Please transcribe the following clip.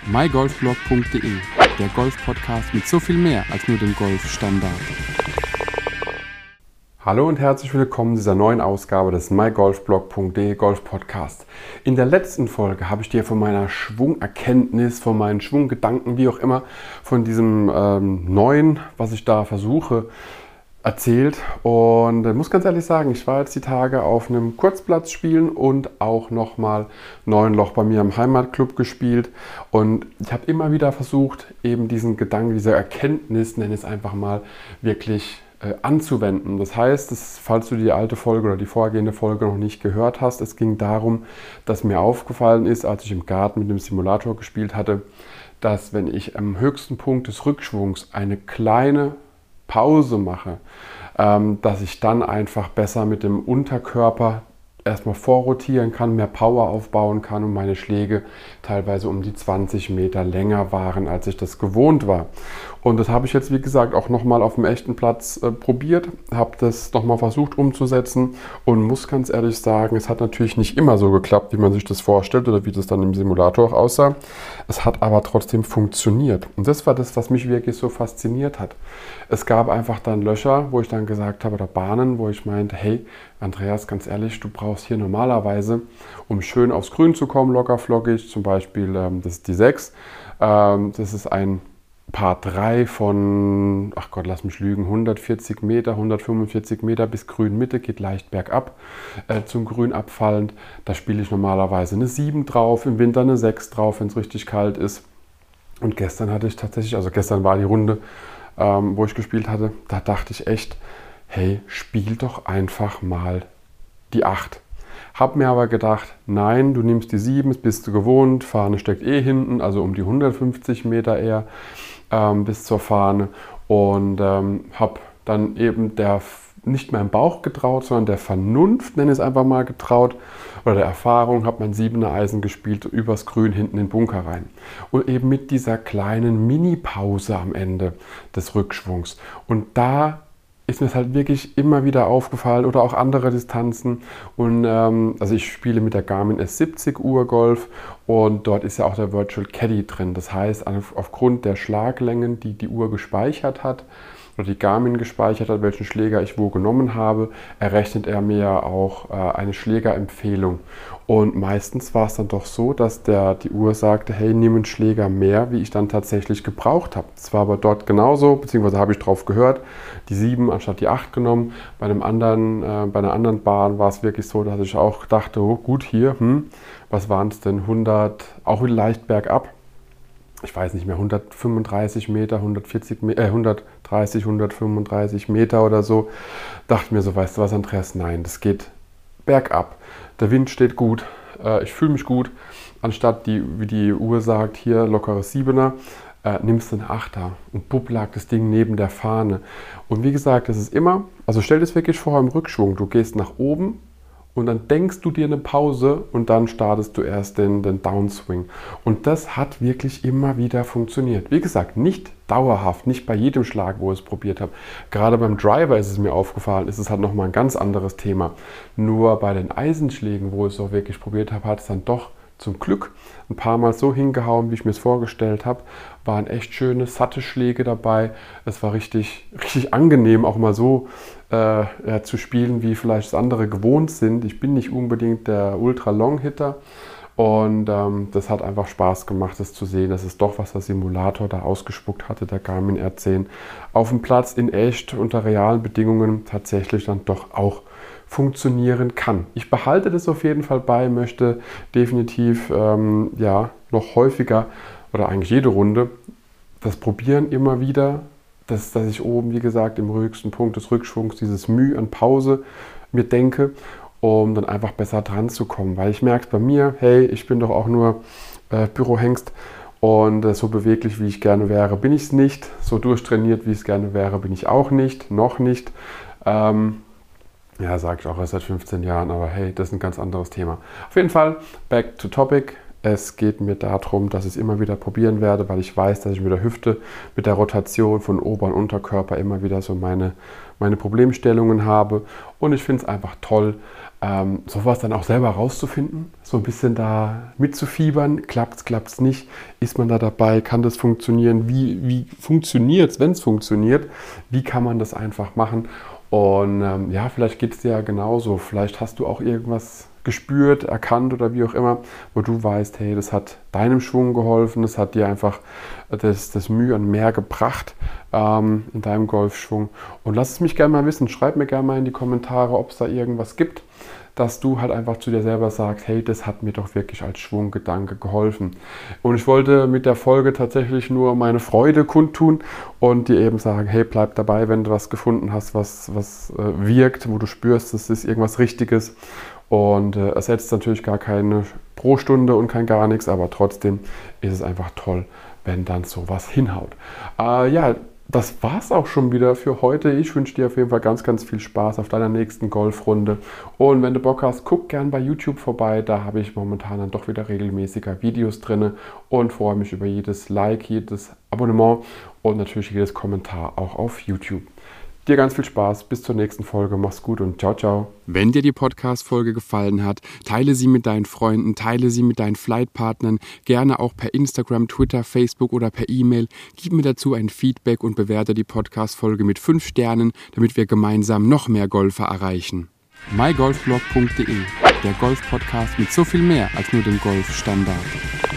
mygolfblog.de, der Golf-Podcast mit so viel mehr als nur dem Golfstandard. Hallo und herzlich willkommen zu dieser neuen Ausgabe des mygolfblog.de Golf-Podcast. In der letzten Folge habe ich dir von meiner Schwungerkenntnis, von meinen Schwunggedanken, wie auch immer, von diesem neuen, was ich da versuche, erzählt. Und ich muss ganz ehrlich sagen, ich war jetzt die Tage auf einem Kurzplatz spielen und auch nochmal 9 Loch bei mir im Heimatclub gespielt. Und ich habe immer wieder versucht, eben diesen Gedanken, diese Erkenntnis, nenne ich es einfach mal, wirklich anzuwenden. Das heißt, falls du die alte Folge oder die vorgehende Folge noch nicht gehört hast, es ging darum, dass mir aufgefallen ist, als ich im Garten mit dem Simulator gespielt hatte, dass wenn ich am höchsten Punkt des Rückschwungs eine kleine Pause mache, dass ich dann einfach besser mit dem Unterkörper erstmal vorrotieren kann, mehr Power aufbauen kann und meine Schläge teilweise um die 20 Meter länger waren, als ich das gewohnt war. Und das habe ich jetzt, wie gesagt, auch nochmal auf dem echten Platz probiert, habe das nochmal versucht umzusetzen und muss ganz ehrlich sagen, es hat natürlich nicht immer so geklappt, wie man sich das vorstellt oder wie das dann im Simulator auch aussah. Es hat aber trotzdem funktioniert. Und das war das, was mich wirklich so fasziniert hat. Es gab einfach dann Löcher, wo ich dann gesagt habe, oder Bahnen, wo ich meinte, hey, Andreas, ganz ehrlich, du brauchst hier normalerweise, um schön aufs Grün zu kommen, locker flockig, zum Beispiel, das ist die 6, das ist ein Par 3 von, ach Gott, lass mich lügen, 140 Meter, 145 Meter bis Grünmitte, geht leicht bergab zum Grün abfallend. Da spiele ich normalerweise eine 7 drauf, im Winter eine 6 drauf, wenn es richtig kalt ist. Und gestern hatte ich tatsächlich, also gestern war die Runde, wo ich gespielt hatte, da dachte ich echt, hey, spiel doch einfach mal die 8. Hab mir aber gedacht, nein, du nimmst die 7, das bist du gewohnt, Fahne steckt hinten, also um die 150 Meter eher bis zur Fahne und habe dann eben nicht meinem Bauch getraut, sondern der Vernunft, nenne ich es einfach mal, getraut oder der Erfahrung, habe mein 7er Eisen gespielt, übers Grün hinten in den Bunker rein. Und eben mit dieser kleinen Mini-Pause am Ende des Rückschwungs. Und da ist mir es halt wirklich immer wieder aufgefallen oder auch andere Distanzen. Und also ich spiele mit der Garmin S70 Urgolf und dort ist ja auch der Virtual Caddy drin. Das heißt, aufgrund der Schlaglängen, die die Uhr gespeichert hat, oder die Garmin gespeichert hat, welchen Schläger ich wo genommen habe, errechnet er mir auch eine Schlägerempfehlung. Und meistens war es dann doch so, dass die Uhr sagte, hey, nimm einen Schläger mehr, wie ich dann tatsächlich gebraucht habe. Das war aber dort genauso, beziehungsweise habe ich drauf gehört, die 7 anstatt die 8 genommen. Bei einer anderen Bahn war es wirklich so, dass ich auch dachte, oh gut, hier, was waren es denn, 100, auch wieder leicht bergab. Ich weiß nicht mehr, 135 Meter, 130, 135 Meter oder so. Dachte mir so, weißt du was, Andreas, nein, das geht bergab. Der Wind steht gut, ich fühle mich gut. Anstatt, wie die Uhr sagt, hier lockeres 7er, nimmst du einen 8er. Und bupp lag das Ding neben der Fahne. Und wie gesagt, das ist immer, also stell dir das wirklich vor im Rückschwung. Du gehst nach oben. Und dann denkst du dir eine Pause und dann startest du erst den Downswing. Und das hat wirklich immer wieder funktioniert. Wie gesagt, nicht dauerhaft, nicht bei jedem Schlag, wo ich es probiert habe. Gerade beim Driver ist es mir aufgefallen, ist es halt nochmal ein ganz anderes Thema. Nur bei den Eisenschlägen, wo ich es auch wirklich probiert habe, hat es dann doch zum Glück ein paar Mal so hingehauen, wie ich mir es vorgestellt habe. Waren echt schöne, satte Schläge dabei. Es war richtig, richtig angenehm, auch mal so zu spielen, wie vielleicht das andere gewohnt sind. Ich bin nicht unbedingt der Ultra-Long-Hitter und das hat einfach Spaß gemacht, das zu sehen. Das ist doch, was der Simulator da ausgespuckt hatte, der Garmin R10. Auf dem Platz in echt, unter realen Bedingungen tatsächlich dann doch auch funktionieren kann. Ich behalte das auf jeden Fall bei, möchte definitiv noch häufiger oder eigentlich jede Runde das probieren immer wieder, dass ich oben, wie gesagt, im höchsten Punkt des Rückschwungs dieses Mühe an Pause mir denke, um dann einfach besser dran zu kommen. Weil ich merke es bei mir, hey, ich bin doch auch nur Bürohengst und so beweglich, wie ich gerne wäre, bin ich es nicht. So durchtrainiert, wie ich es gerne wäre, bin ich auch nicht, noch nicht. Ja, sage ich auch erst seit 15 Jahren, aber hey, das ist ein ganz anderes Thema. Auf jeden Fall, back to topic. Es geht mir darum, dass ich es immer wieder probieren werde, weil ich weiß, dass ich mit der Hüfte, mit der Rotation von Ober- und Unterkörper immer wieder so meine Problemstellungen habe. Und ich finde es einfach toll, sowas dann auch selber rauszufinden, so ein bisschen da mitzufiebern. Klappt's nicht? Ist man da dabei? Kann das funktionieren? Wie funktioniert es, wenn es funktioniert? Wie kann man das einfach machen? Und vielleicht geht es dir ja genauso. Vielleicht hast du auch irgendwas gespürt, erkannt oder wie auch immer, wo du weißt, hey, das hat deinem Schwung geholfen, das hat dir einfach das Mühe und mehr gebracht in deinem Golfschwung. Und lass es mich gerne mal wissen, schreib mir gerne mal in die Kommentare, ob es da irgendwas gibt, dass du halt einfach zu dir selber sagst, hey, das hat mir doch wirklich als Schwunggedanke geholfen. Und ich wollte mit der Folge tatsächlich nur meine Freude kundtun und dir eben sagen, hey, bleib dabei, wenn du was gefunden hast, was wirkt, wo du spürst, das ist irgendwas Richtiges. Und ersetzt natürlich gar keine pro Stunde und kein gar nichts, aber trotzdem ist es einfach toll, wenn dann sowas hinhaut. Das war's auch schon wieder für heute. Ich wünsche dir auf jeden Fall ganz, ganz viel Spaß auf deiner nächsten Golfrunde. Und wenn du Bock hast, guck gern bei YouTube vorbei. Da habe ich momentan dann doch wieder regelmäßiger Videos drin und freue mich über jedes Like, jedes Abonnement und natürlich jedes Kommentar auch auf YouTube. Dir ganz viel Spaß, bis zur nächsten Folge, mach's gut und ciao, ciao. Wenn dir die Podcast-Folge gefallen hat, teile sie mit deinen Freunden, teile sie mit deinen Flightpartnern, gerne auch per Instagram, Twitter, Facebook oder per E-Mail. Gib mir dazu ein Feedback und bewerte die Podcast-Folge mit 5 Sternen, damit wir gemeinsam noch mehr Golfer erreichen. mygolfblog.de, der Golf-Podcast mit so viel mehr als nur dem Golfstandard.